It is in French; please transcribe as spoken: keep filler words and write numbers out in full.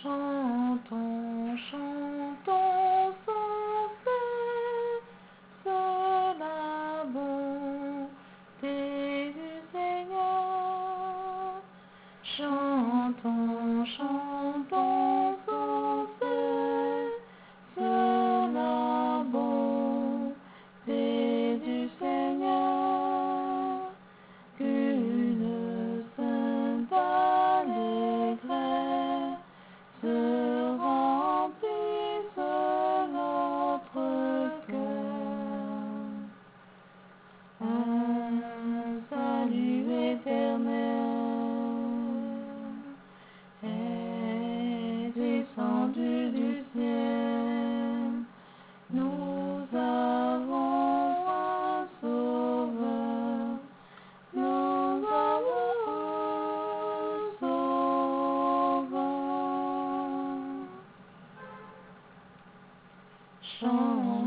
Chantons, chantons sans cesse la bonté du Seigneur. Chantons, chantons sans cesse la bonté du Seigneur. Qu'une sainte allégresse se remplisse notre cœur. Un salut éternel est descendu du ciel. Nous avons un sauveur. Nous avons un sauveur. Chantons.